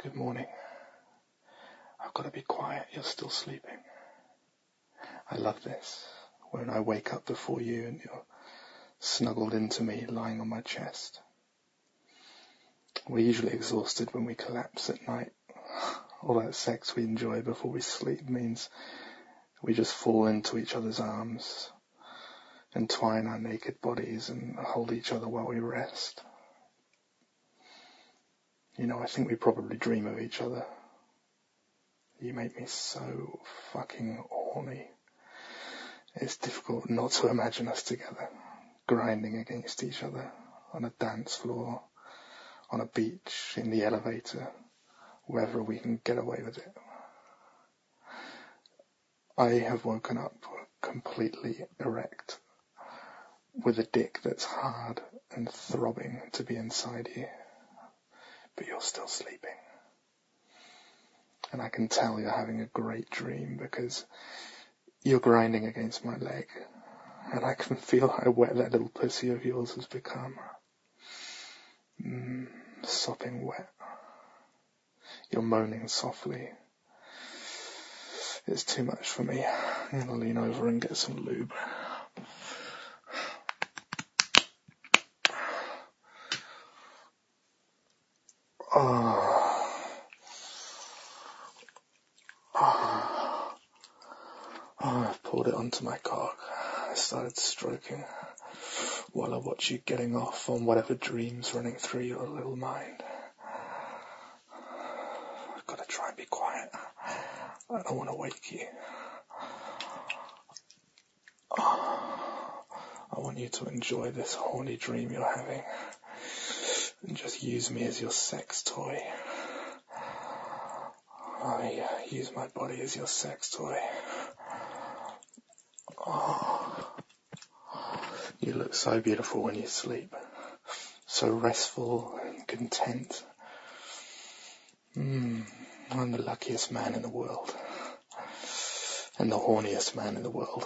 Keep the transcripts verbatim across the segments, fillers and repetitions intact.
Good morning. I've got to be quiet. You're still sleeping. I love this. When I wake up before you and you're snuggled into me, lying on my chest. We're usually exhausted when we collapse at night. All that sex we enjoy before we sleep means we just fall into each other's arms, entwine our naked bodies and hold each other while we rest. You know, I think we probably dream of each other. You make me so fucking horny. It's difficult not to imagine us together, grinding against each other on a dance floor, on a beach, in the elevator, wherever we can get away with it. I have woken up completely erect, with a dick that's hard and throbbing to be inside you, but you're still sleeping. And I can tell you're having a great dream because you're grinding against my leg, and I can feel how wet that little pussy of yours has become. Mm, sopping wet. You're moaning softly. It's too much for me. I'm gonna lean over and get some lube. Oh. Oh. Oh, I've poured it onto my cock. I started stroking while I watch you getting off on whatever dreams running through your little mind. I've got to try and be quiet. I don't want to wake you. Oh, I want you to enjoy this horny dream you're having and just use me as your sex toy. I uh, use my body as your sex toy. Oh, you look so beautiful when you sleep, so restful and content. Mm, I'm the luckiest man in the world, and the horniest man in the world.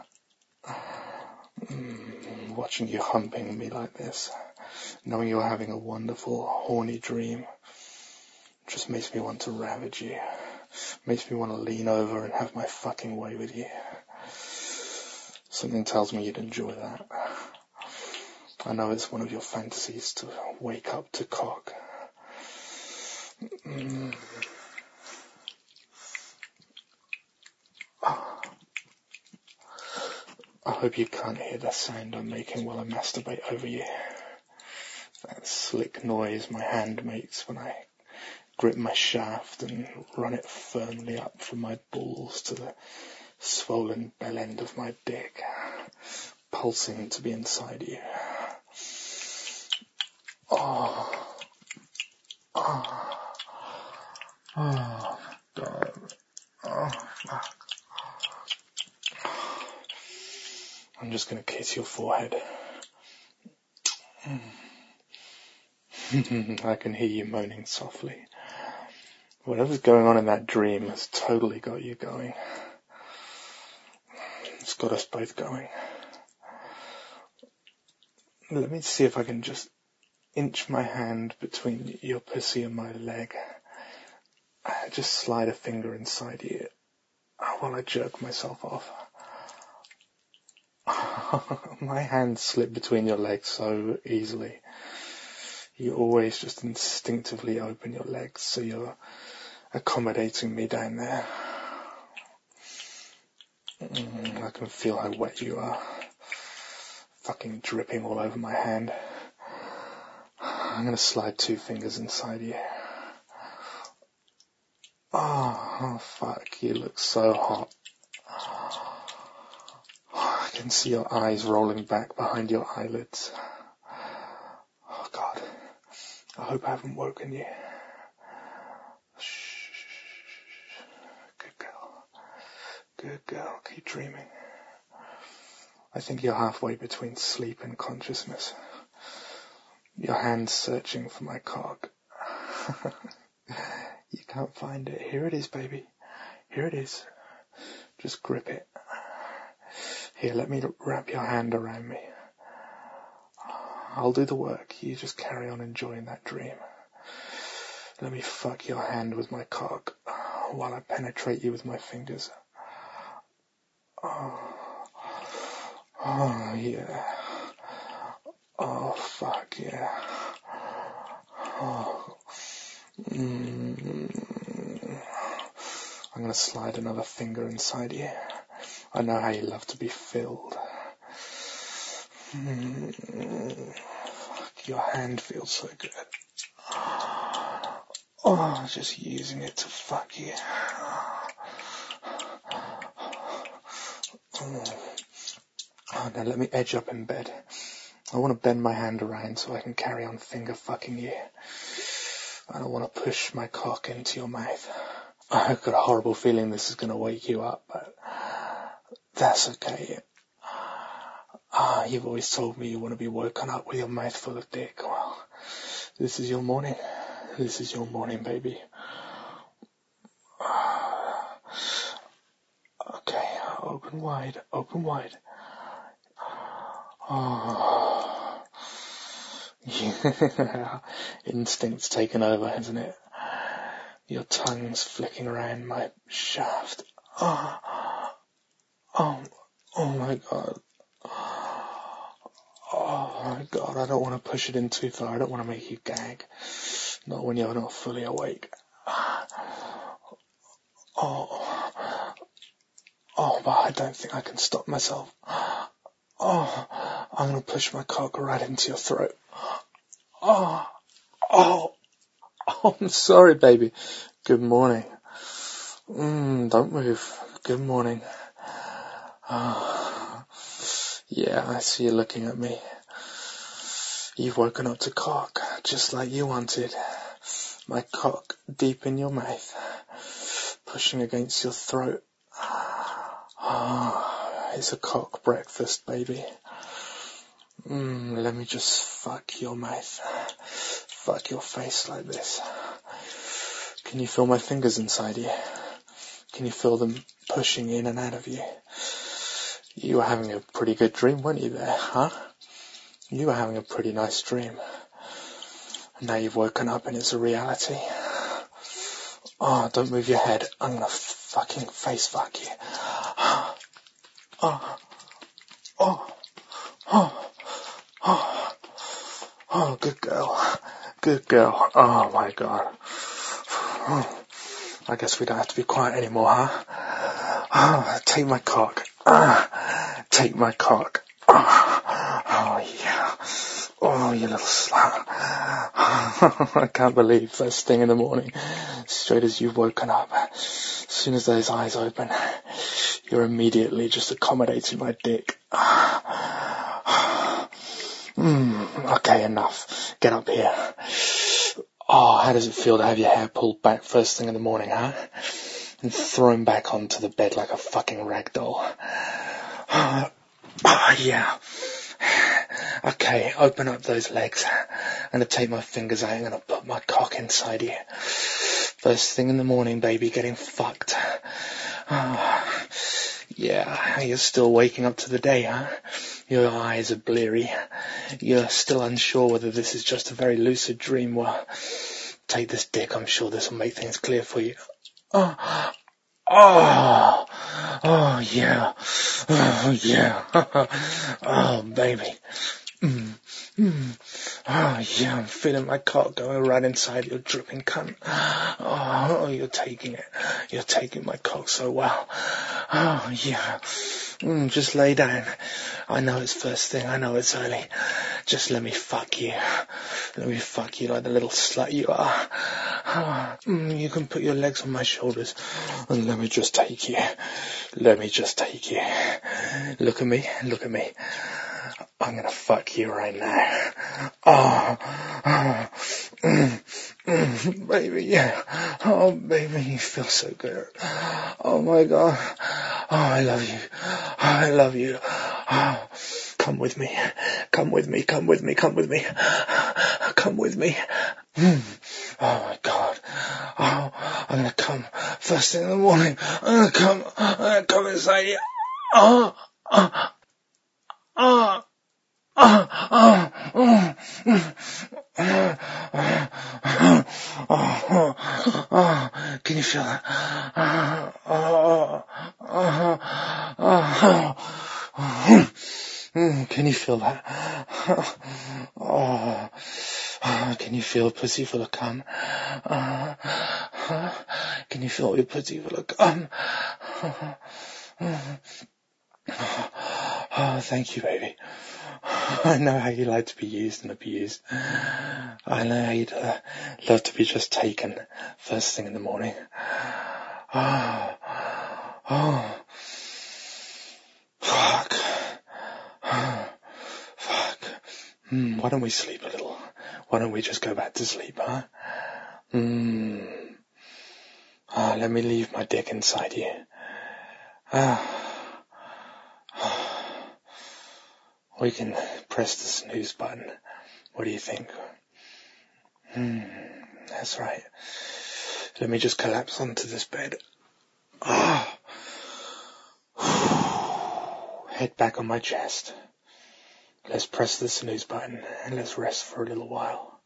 mm, watching you humping me like this, knowing you're having a wonderful, horny dream, just makes me want to ravage you, makes me want to lean over and have my fucking way with you. Something tells me you'd enjoy that. I know it's one of your fantasies to wake up to cock. Mm. Oh. I hope you can't hear the sound I'm making while I masturbate over you. That slick noise my hand makes when I grip my shaft and run it firmly up from my balls to the swollen bell end of my dick, pulsing to be inside you. Oh, oh, oh, God. Oh, fuck. I'm just going to kiss your forehead. I can hear you moaning softly. Whatever's going on in that dream has totally got you going. It's got us both going. Let me see if I can just inch my hand between your pussy and my leg. Just slide a finger inside you while I jerk myself off. My hand slipped between your legs so easily. You always just instinctively open your legs so you're accommodating me down there. Mm, I can feel how wet you are. Fucking dripping all over my hand. I'm going to slide two fingers inside you. Oh, oh, fuck, you look so hot. I can see your eyes rolling back behind your eyelids. Oh, God. I hope I haven't woken you. Shh. Good girl. Good girl. Keep dreaming. I think you're halfway between sleep and consciousness. Your hand's searching for my cock. You can't find it. Here it is, baby. Here it is. Just grip it. Here, let me wrap your hand around me. I'll do the work. You just carry on enjoying that dream. Let me fuck your hand with my cock while I penetrate you with my fingers. Oh, oh yeah. Oh, fuck yeah. Oh. Mm. I'm gonna slide another finger inside you. I know how you love to be filled. Mm. Fuck, your hand feels so good. Oh, just using it to fuck you. Oh. Oh, now let me edge up in bed. I want to bend my hand around so I can carry on finger fucking you. I don't want to push my cock into your mouth. I've got a horrible feeling this is going to wake you up, but that's okay. Ah, you've always told me you want to be woken up with your mouth full of dick. Well, this is your morning. This is your morning, baby. Okay, open wide, open wide. Oh, yeah. Instinct's taken over, hasn't it? Your tongue's flicking around my shaft. Oh, oh, oh my god. Oh my god, I don't want to push it in too far. I don't want to make you gag. Not when you're not fully awake. Oh, oh, but I don't think I can stop myself. Oh, I'm going to push my cock right into your throat. Oh, oh, oh, I'm sorry, baby. Good morning. Mm, don't move. Good morning. Oh, yeah, I see you looking at me. You've woken up to cock, just like you wanted. My cock deep in your mouth, pushing against your throat. Oh, it's a cock breakfast, baby. Mm, let me just fuck your mouth. Fuck your face like this. Can you feel my fingers inside you? Can you feel them pushing in and out of you? You were having a pretty good dream, weren't you there, huh? You were having a pretty nice dream. And now you've woken up and it's a reality. Oh, don't move your head. I'm gonna fucking face fuck you. Oh, oh, oh, oh, oh, oh, good girl. Good girl. Oh my god. Oh, I guess we don't have to be quiet anymore, huh? Oh, take my cock. Oh, take my cock. Oh, oh yeah. Oh, you little slut. I can't believe first thing in the morning, straight as you've woken up, as soon as those eyes open, you're immediately just accommodating my dick. Mm, okay, enough. Get up here. Oh, how does it feel to have your hair pulled back first thing in the morning, huh? And thrown back onto the bed like a fucking rag doll. Oh, oh yeah. Okay, open up those legs. I'm gonna take my fingers out. I'm gonna put my cock inside you. First thing in the morning, baby, getting fucked. Oh, yeah, you're still waking up to the day, huh? Your eyes are bleary. You're still unsure whether this is just a very lucid dream. Well, take this dick. I'm sure this will make things clear for you. Oh, oh, oh yeah, oh yeah, oh baby. Mm, mm. Oh yeah, I'm feeling my cock going right inside your dripping cunt. Oh, you're taking it. You're taking my cock so well. Oh yeah. Mm, just lay down. I know it's first thing. I know it's early. Just let me fuck you. Let me fuck you like the little slut you are. Oh, mm, you can put your legs on my shoulders and let me just take you. Let me just take you. Look at me. Look at me. I'm gonna fuck you right now. Oh, oh mm, mm, baby, yeah. Oh, baby, you feel so good. Oh my god. Oh, I love you. Oh, I love you. Oh, come with me. Come with me. Come with me. Come with me. Come with me. Mm. Oh my god. Oh, I'm gonna come first thing in the morning. I'm gonna come. I'm gonna come inside you. Oh, oh, oh. Oh, oh, oh, oh, oh, Can you feel that? Uh, uh, uh, uh, uh, can you feel that? Oh, can you feel a pussy full of cum? Uh, can you feel your pussy full of cum? Oh, thank you, baby. I know how you like to be used and abused. I know how you'd uh, love to be just taken first thing in the morning. Oh, oh, fuck. Fuck. Hmm, why don't we sleep a little? Why don't we just go back to sleep, huh? Hmm. Ah, let me leave my dick inside you. Ah. We can press the snooze button. What do you think? Hmm, that's right. Let me just collapse onto this bed. Ah. Head back on my chest. Let's press the snooze button and let's rest for a little while.